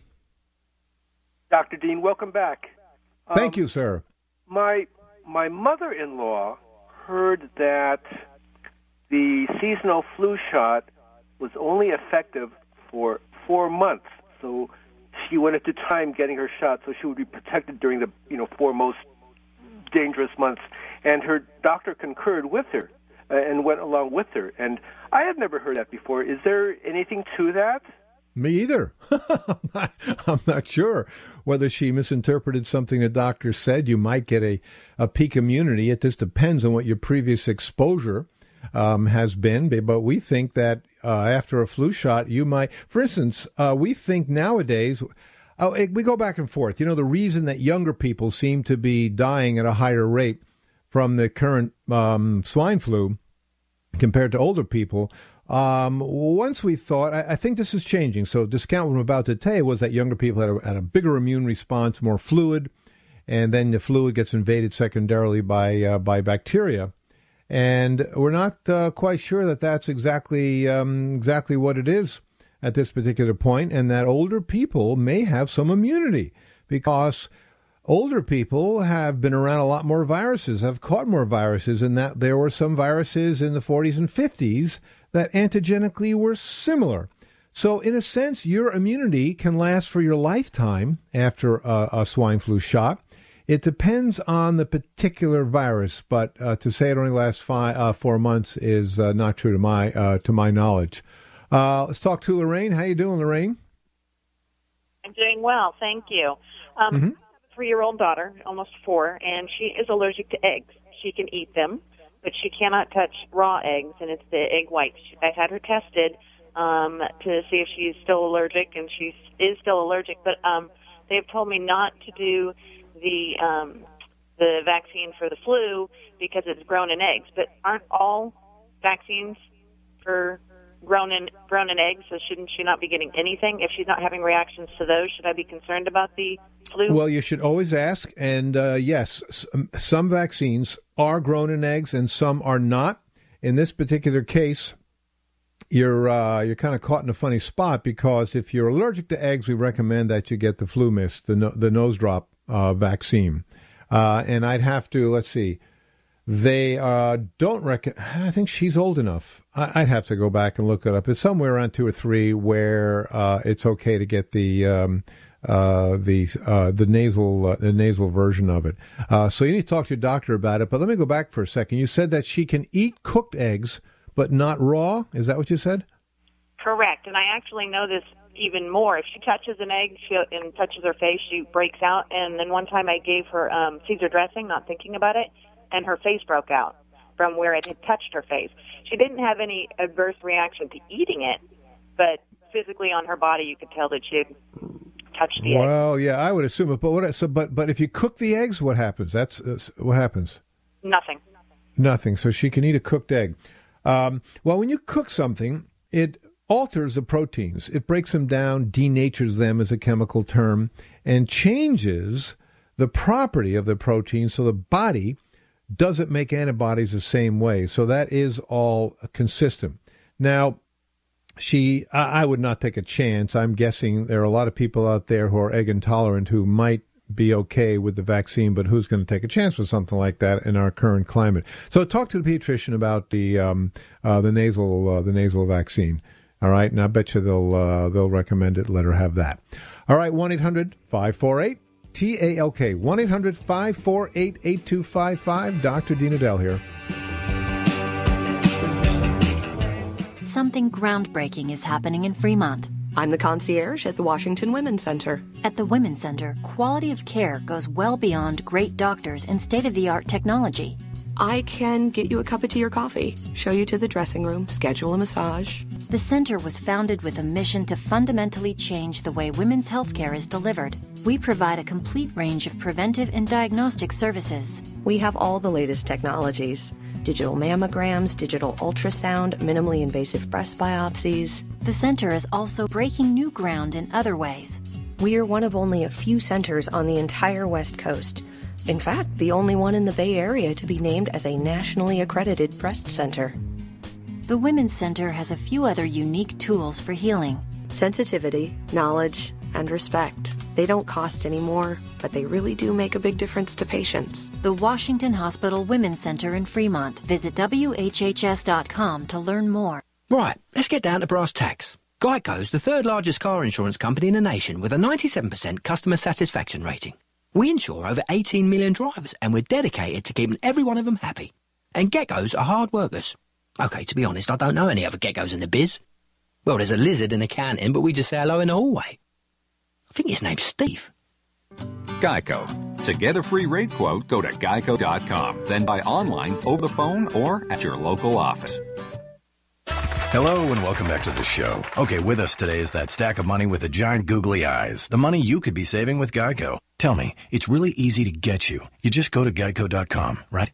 Dr. Dean, welcome back. Thank you, sir. My mother-in-law heard that the seasonal flu shot was only effective for 4 months. So she went into time getting her shot so she would be protected during the 4 most dangerous months. And her doctor concurred with her and went along with her. And I had never heard that before. Is there anything to that? Me either. I'm not sure whether she misinterpreted something the doctor said. You might get a peak immunity. It just depends on what your previous exposure has been. But we think that after a flu shot, you might, for instance, we think nowadays, we go back and forth. You know, the reason that younger people seem to be dying at a higher rate from the current swine flu compared to older people. Once we thought, I think this is changing. So discount what I'm about to tell you was that younger people had a bigger immune response, more fluid, and then the fluid gets invaded secondarily by bacteria. And we're not quite sure that that's exactly what it is at this particular point, and that older people may have some immunity because older people have been around a lot more viruses, have caught more viruses, and that there were some viruses in the 40s and 50s that antigenically were similar. So in a sense, your immunity can last for your lifetime after a swine flu shot. It depends on the particular virus, but to say it only lasts 4 months is not true to my knowledge. Let's talk to Lorraine. How you doing, Lorraine? I'm doing well, thank you. I have a 3-year-old daughter, almost 4, and she is allergic to eggs. She can eat them, but she cannot touch raw eggs, and it's the egg whites. I've had her tested to see if she's still allergic, and she is still allergic, but they've told me not to do the vaccine for the flu because it's grown in eggs. But aren't all vaccines for grown in eggs? So shouldn't she not be getting anything? If she's not having reactions to those, should I be concerned about the flu? Well, you should always ask. And yes, some vaccines are grown in eggs and some are not. In this particular case, you're kind of caught in a funny spot because if you're allergic to eggs, we recommend that you get the Flu Mist, the nose drop vaccine. And I'd have to, let's see, they don't recommend, I think she's old enough. I'd have to go back and look it up. It's somewhere around 2 or 3 where it's okay to get the nasal version of it. So you need to talk to your doctor about it. But let me go back for a second. You said that she can eat cooked eggs, but not raw. Is that what you said? Correct. And I actually know this even more. If she touches an egg and touches her face, she breaks out. And then one time I gave her Caesar dressing, not thinking about it, and her face broke out from where it had touched her face. She didn't have any adverse reaction to eating it, but physically on her body you could tell that she had touched the egg. Well, yeah, I would assume it. But if you cook the eggs, what happens? That's what happens. Nothing. So she can eat a cooked egg. Well, when you cook something, it alters the proteins. It breaks them down, denatures them as a chemical term, and changes the property of the protein so the body doesn't make antibodies the same way. So that is all consistent. Now, I would not take a chance. I'm guessing there are a lot of people out there who are egg intolerant who might be okay with the vaccine, but who's going to take a chance with something like that in our current climate? So talk to the pediatrician about the nasal vaccine. All right, and I bet you they'll recommend it. Let her have that. All right, 1-800-548-TALK. 1-800-548-8255. Dr. Dean Edell here. Something groundbreaking is happening in Fremont. I'm the concierge at the Washington Women's Center. At the Women's Center, quality of care goes well beyond great doctors and state-of-the-art technology. I can get you a cup of tea or coffee, show you to the dressing room, schedule a massage. The center was founded with a mission to fundamentally change the way women's health care is delivered. We provide a complete range of preventive and diagnostic services. We have all the latest technologies: digital mammograms, digital ultrasound, minimally invasive breast biopsies. The center is also breaking new ground in other ways. We are one of only a few centers on the entire West Coast. In fact, the only one in the Bay Area to be named as a nationally accredited breast center. The Women's Center has a few other unique tools for healing. Sensitivity, knowledge, and respect. They don't cost any more, but they really do make a big difference to patients. The Washington Hospital Women's Center in Fremont. Visit WHHS.com to learn more. Right, let's get down to brass tacks. Geico's the third largest car insurance company in the nation with a 97% customer satisfaction rating. We insure over 18 million drivers, and we're dedicated to keeping every one of them happy. And geckos are hard workers. Okay, to be honest, I don't know any other geckos in the biz. Well, there's a lizard in the canteen, but we just say hello in the hallway. I think his name's Steve. Geico. To get a free rate quote, go to geico.com. Then buy online, over the phone, or at your local office. Hello and welcome back to the show. Okay, with us today is that stack of money with the giant googly eyes. The money you could be saving with Geico. Tell me, it's really easy to get you. You just go to geico.com, right?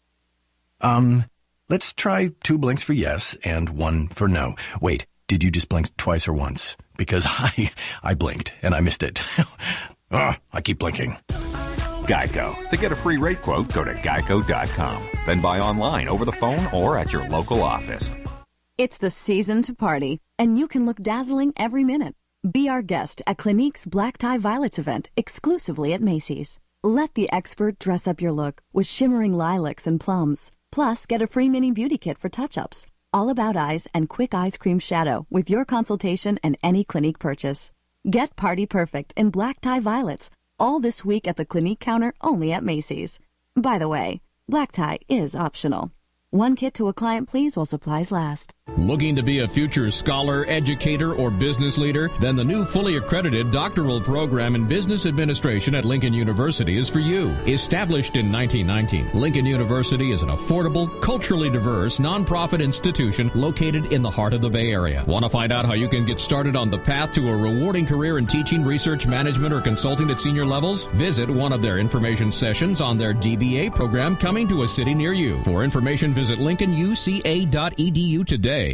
Let's try 2 blinks for yes and 1 for no. Wait, did you just blink twice or once? Because I blinked and I missed it. I keep blinking. Geico. To get a free rate quote, go to geico.com. Then buy online, over the phone, or at your local office. It's the season to party, and you can look dazzling every minute. Be our guest at Clinique's Black Tie Violets event, exclusively at Macy's. Let the expert dress up your look with shimmering lilacs and plums. Plus, get a free mini beauty kit for touch-ups, all about eyes and quick eyes cream shadow with your consultation and any Clinique purchase. Get party perfect in Black Tie Violets, all this week at the Clinique counter only at Macy's. By the way, black tie is optional. 1 kit to a client, please, while supplies last. Looking to be a future scholar, educator, or business leader? Then the new fully accredited doctoral program in business administration at Lincoln University is for you. Established in 1919, Lincoln University is an affordable, culturally diverse, nonprofit institution located in the heart of the Bay Area. Want to find out how you can get started on the path to a rewarding career in teaching, research, management, or consulting at senior levels? Visit one of their information sessions on their DBA program coming to a city near you. For information, visit lincolnuca.edu today.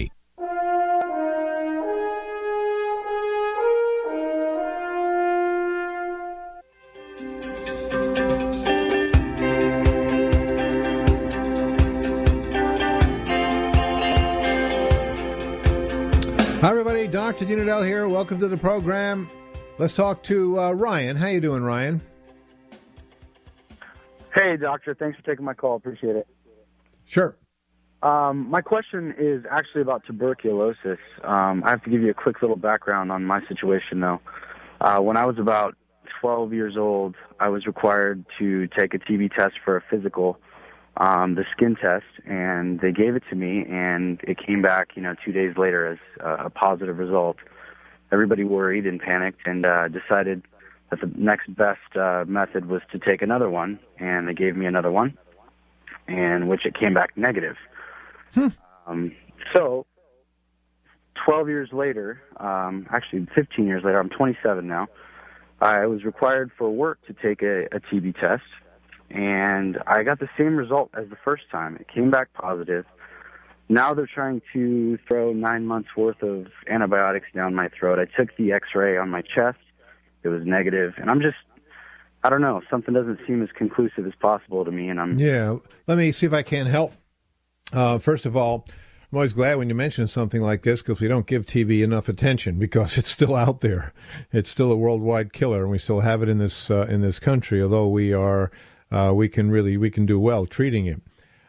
Hi, everybody. Dr. Unadell here. Welcome to the program. Let's talk to Ryan. How you doing, Ryan? Hey, doctor. Thanks for taking my call. Appreciate it. Sure. My question is actually about tuberculosis. I have to give you a quick little background on my situation, though. When I was about 12 years old, I was required to take a TB test for a physical, the skin test, and they gave it to me, and it came back, 2 days later as a positive result. Everybody worried and panicked and decided that the next best method was to take another one, and they gave me another one, and which it came back negative. So 12 years later, actually 15 years later, I'm 27 now, I was required for work to take a TB test, and I got the same result as the first time. It came back positive. Now they're trying to throw 9 months' worth of antibiotics down my throat. I took the x-ray on my chest. It was negative, and I don't know, something doesn't seem as conclusive as possible to me, and Yeah, let me see if I can help. First of all, I'm always glad when you mention something like this because we don't give TB enough attention because it's still out there. It's still a worldwide killer, and we still have it in this country. Although we can do well treating it.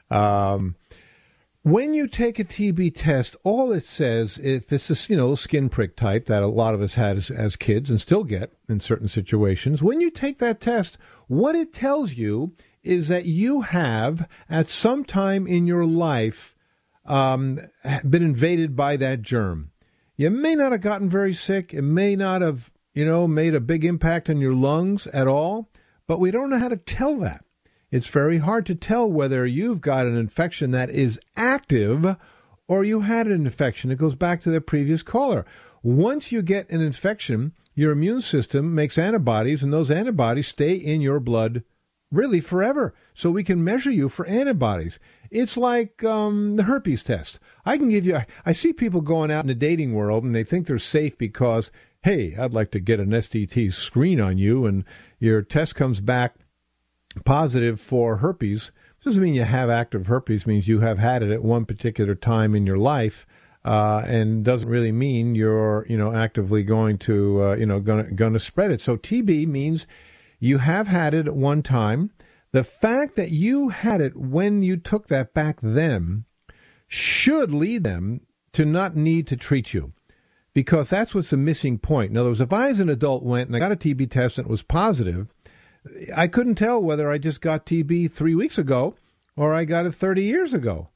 When you take a TB test, all it says, if this is skin prick type that a lot of us had as kids and still get in certain situations, when you take that test, what it tells you is that you have, at some time in your life, been invaded by that germ. You may not have gotten very sick. It may not have, made a big impact on your lungs at all, but we don't know how to tell that. It's very hard to tell whether you've got an infection that is active or you had an infection. It goes back to the previous caller. Once you get an infection, your immune system makes antibodies, and those antibodies stay in your blood really forever, so we can measure you for antibodies. It's like the herpes test. I see people going out in the dating world, and they think they're safe because, hey, I'd like to get an STT screen on you, and your test comes back positive for herpes. It doesn't mean you have active herpes. It means you have had it at one particular time in your life, and doesn't really mean you're, actively going to, going to spread it. So TB means you have had it at one time. The fact that you had it when you took that back then should lead them to not need to treat you, because that's what's the missing point. In other words, if I as an adult went and I got a TB test and it was positive, I couldn't tell whether I just got TB 3 weeks ago or I got it 30 years ago.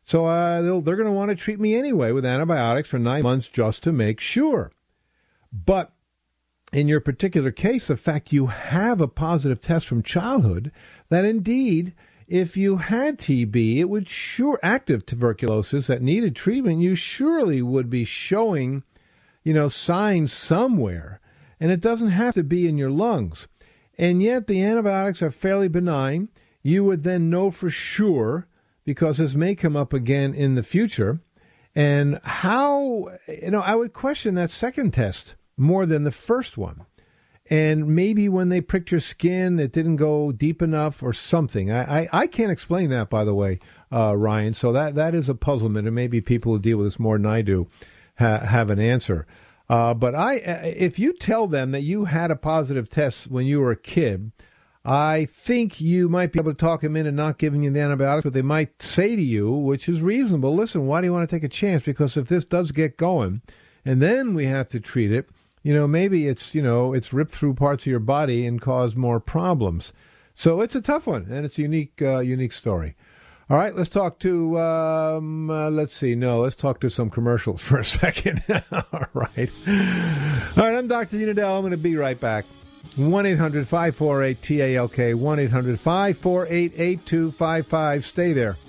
So they're going to want to treat me anyway with antibiotics for 9 months just to make sure. But in your particular case, the fact you have a positive test from childhood, that indeed, if you had TB, it would active tuberculosis that needed treatment, you surely would be showing, signs somewhere. And it doesn't have to be in your lungs. And yet the antibiotics are fairly benign. You would then know for sure, because this may come up again in the future. And how, I would question that second test more than the first one. And maybe when they pricked your skin, it didn't go deep enough or something. I can't explain that, by the way, Ryan. So that is a puzzlement, and maybe people who deal with this more than I do have an answer. But if you tell them that you had a positive test when you were a kid, I think you might be able to talk them into not giving you the antibiotics, but they might say to you, which is reasonable, listen, why do you want to take a chance? Because if this does get going, and then we have to treat it, maybe it's ripped through parts of your body and caused more problems. So it's a tough one, and it's a unique story. All right, let's talk to, let's talk to some commercials for a second. All right, I'm Dr. Unadel. I'm going to be right back. 1-800-548-TALK, 1-800-548-8255. Stay there.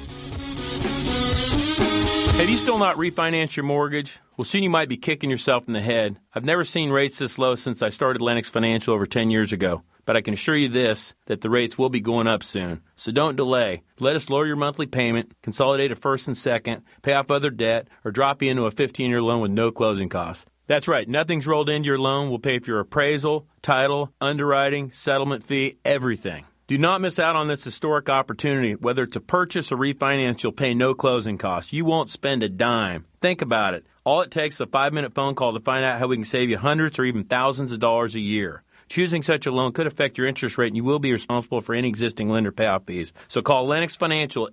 Have you still not refinanced your mortgage? Well, soon you might be kicking yourself in the head. I've never seen rates this low since I started Lennox Financial over 10 years ago. But I can assure you this, that the rates will be going up soon. So don't delay. Let us lower your monthly payment, consolidate a first and second, pay off other debt, or drop you into a 15-year loan with no closing costs. That's right. Nothing's rolled into your loan. We'll pay for your appraisal, title, underwriting, settlement fee, everything. Do not miss out on this historic opportunity. Whether to purchase or refinance, you'll pay no closing costs. You won't spend a dime. Think about it. All it takes is a 5-minute phone call to find out how we can save you hundreds or even thousands of dollars a year. Choosing such a loan could affect your interest rate, and you will be responsible for any existing lender payoff fees. So call Lennox Financial,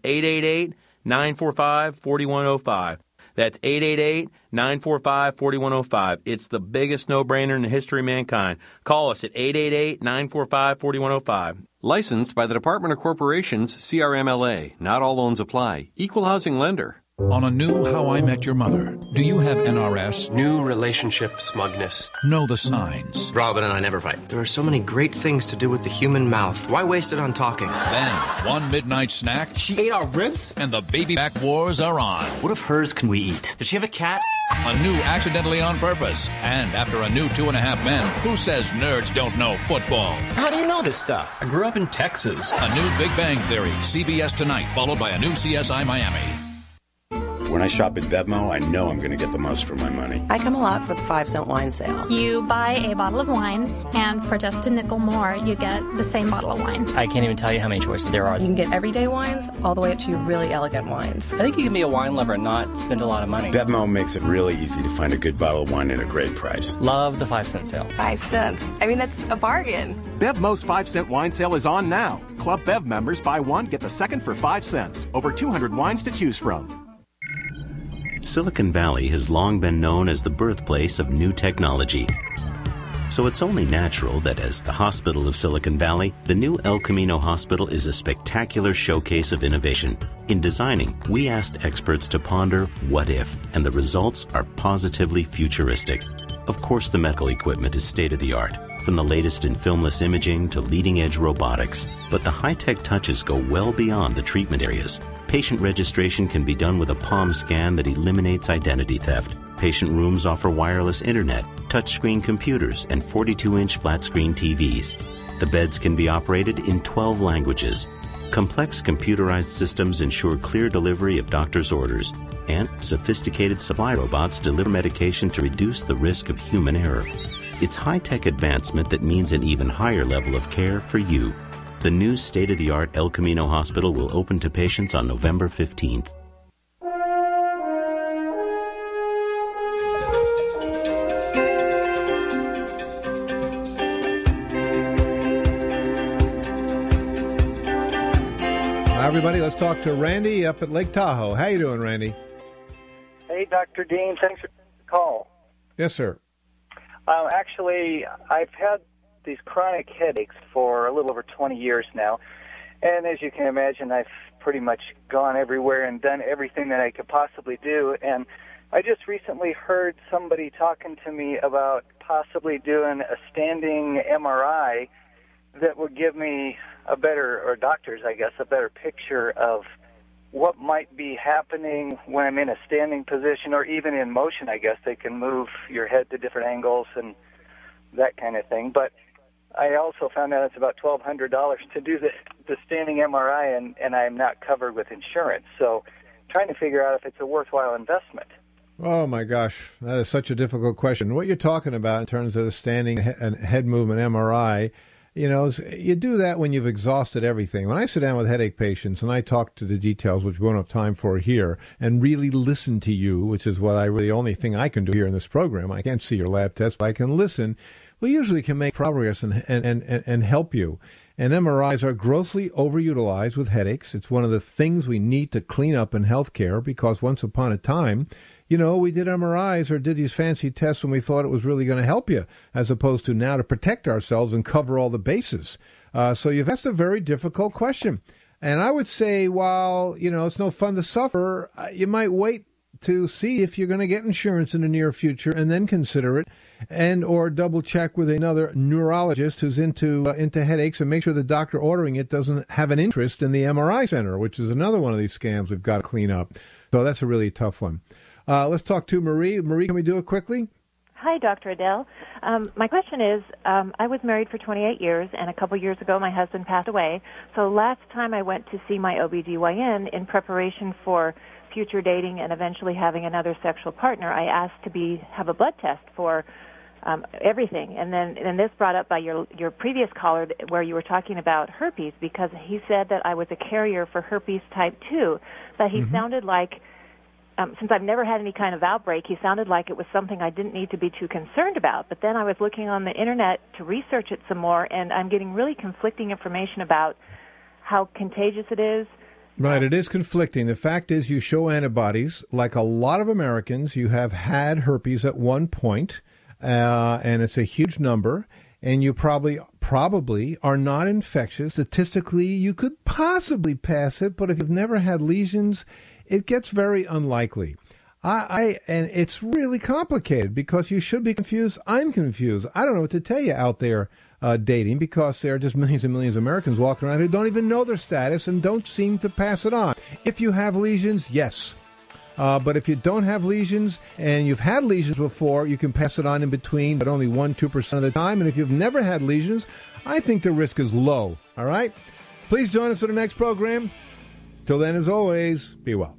888-945-4105. That's 888-945-4105. It's the biggest no-brainer in the history of mankind. Call us at 888-945-4105. Licensed by the Department of Corporations, CRMLA. Not all loans apply. Equal housing lender. On a new How I Met Your Mother, do you have NRS? New relationship smugness. Know the signs. Robin and I never fight. There are so many great things to do with the human mouth. Why waste it on talking? Then, one midnight snack. She ate our ribs? And the baby back wars are on. What of hers can we eat? Does she have a cat? A new Accidentally on Purpose. And after a new 2.5 Men, who says nerds don't know football? How do you know this stuff? I grew up in Texas. A new Big Bang Theory, CBS tonight, followed by a new CSI Miami. When I shop at Bevmo, I know I'm going to get the most for my money. I come a lot for the 5-cent wine sale. You buy a bottle of wine, and for just a nickel more, you get the same bottle of wine. I can't even tell you how many choices there are. You can get everyday wines all the way up to really elegant wines. I think you can be a wine lover and not spend a lot of money. Bevmo makes it really easy to find a good bottle of wine at a great price. Love the 5-cent sale. 5 cents. I mean, that's a bargain. Bevmo's 5-cent wine sale is on now. Club Bev members buy one, get the second for 5 cents. Over 200 wines to choose from. Silicon Valley has long been known as the birthplace of new technology. So it's only natural that as the hospital of Silicon Valley, the new El Camino Hospital is a spectacular showcase of innovation. In designing, we asked experts to ponder what if, and the results are positively futuristic. Of course, the medical equipment is state-of-the-art, from the latest in filmless imaging to leading-edge robotics. But the high-tech touches go well beyond the treatment areas. Patient registration can be done with a palm scan that eliminates identity theft. Patient rooms offer wireless internet, touchscreen computers, and 42-inch flat-screen TVs. The beds can be operated in 12 languages. Complex computerized systems ensure clear delivery of doctor's orders, and sophisticated supply robots deliver medication to reduce the risk of human error. It's high-tech advancement that means an even higher level of care for you. The new state-of-the-art El Camino Hospital will open to patients on November 15th. Hi, everybody. Let's talk to Randy up at Lake Tahoe. How you doing, Randy? Hey, Dr. Dean. Thanks for the call. Yes, sir. Actually, I've had these chronic headaches for a little over 20 years now. And as you can imagine, I've pretty much gone everywhere and done everything that I could possibly do. And I just recently heard somebody talking to me about possibly doing a standing MRI that would give me a better, or doctors, I guess, a better picture of what might be happening when I'm in a standing position or even in motion. I guess they can move your head to different angles and that kind of thing. But I also found out it's about $1,200 to do the standing MRI, and I'm not covered with insurance. So trying to figure out if it's a worthwhile investment. Oh, my gosh. That is such a difficult question. What you're talking about in terms of the standing head movement MRI, you do that when you've exhausted everything. When I sit down with headache patients and I talk to the details, which we won't have time for here, and really listen to you, which is the only thing I can do here in this program. I can't see your lab test, but I can listen. We usually can make progress and help you. And MRIs are grossly overutilized with headaches. It's one of the things we need to clean up in healthcare, because once upon a time, we did MRIs or did these fancy tests when we thought it was really going to help you, as opposed to now to protect ourselves and cover all the bases. So you've asked a very difficult question. And I would say, while, it's no fun to suffer, you might wait to see if you're going to get insurance in the near future and then consider it, and or double check with another neurologist who's into headaches, and make sure the doctor ordering it doesn't have an interest in the MRI center, which is another one of these scams we've got to clean up. So that's a really tough one. Let's talk to Marie. Marie, can we do it quickly? Hi, Dr. Adele. My question is, I was married for 28 years, and a couple years ago my husband passed away. So last time I went to see my OBGYN in preparation for future dating and eventually having another sexual partner, I asked to have a blood test for everything. And this brought up by your previous caller where you were talking about herpes, because he said that I was a carrier for herpes type 2, but he sounded like, since I've never had any kind of outbreak, he sounded like it was something I didn't need to be too concerned about. But then I was looking on the Internet to research it some more, and I'm getting really conflicting information about how contagious it is. Right, it is conflicting. The fact is you show antibodies. Like a lot of Americans, you have had herpes at one point, and it's a huge number, and you probably are not infectious. Statistically, you could possibly pass it, but if you've never had lesions, it gets very unlikely. And it's really complicated because you should be confused. I'm confused. I don't know what to tell you out there dating, because there are just millions and millions of Americans walking around who don't even know their status and don't seem to pass it on. If you have lesions, yes. But if you don't have lesions and you've had lesions before, you can pass it on in between, but only 1-2% of the time. And if you've never had lesions, I think the risk is low. All right? Please join us for the next program. Till then, as always, be well.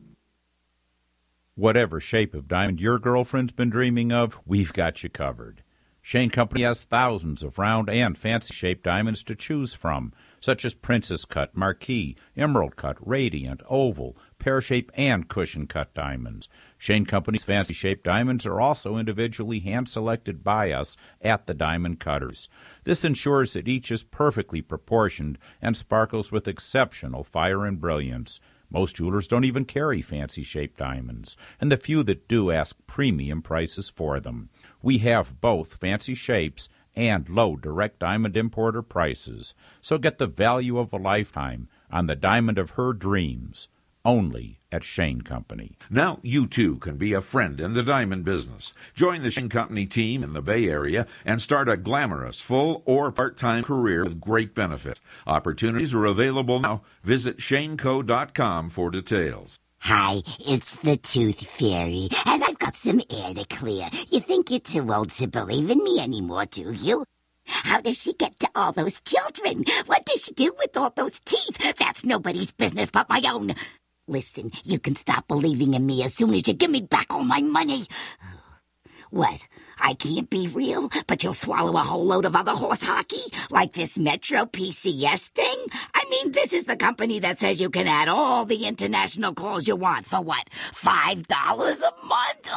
Whatever shape of diamond your girlfriend's been dreaming of, we've got you covered. Shane Company has thousands of round and fancy-shaped diamonds to choose from, such as Princess Cut, Marquise, Emerald Cut, Radiant, Oval, pear-shaped, and cushion-cut diamonds. Shane Company's fancy-shaped diamonds are also individually hand-selected by us at the Diamond Cutters. This ensures that each is perfectly proportioned and sparkles with exceptional fire and brilliance. Most jewelers don't even carry fancy-shaped diamonds, and the few that do ask premium prices for them. We have both fancy shapes and low direct diamond importer prices, so get the value of a lifetime on the diamond of her dreams, only at Shane Company. Now you too can be a friend in the diamond business. Join the Shane Company team in the Bay Area and start a glamorous full or part-time career with great benefit. Opportunities are available now. Visit shaneco.com for details. Hi, it's the Tooth Fairy, and I've got some air to clear. You think you're too old to believe in me anymore, do you? How does she get to all those children? What does she do with all those teeth? That's nobody's business but my own. Listen, you can stop believing in me as soon as you give me back all my money. What? I can't be real, but you'll swallow a whole load of other horse hockey? Like this Metro PCS thing? I mean, this is the company that says you can add all the international calls you want for what? $5 a month?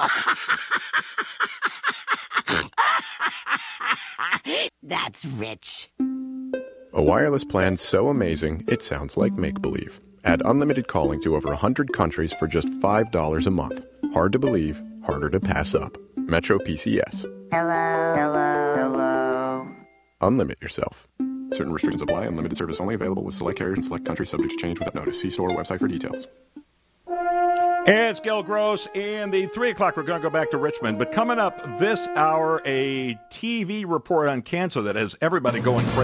That's rich. A wireless plan so amazing, it sounds like make-believe. Add unlimited calling to over 100 countries for just $5 a month. Hard to believe, harder to pass up. Metro PCS. Hello. Unlimit yourself. Certain restrictions apply. Unlimited service only available with select carriers and select countries subject to change without notice. See store website for details. It's Gil Gross. In the 3 o'clock, we're going to go back to Richmond. But coming up this hour, a TV report on cancer that has everybody going crazy.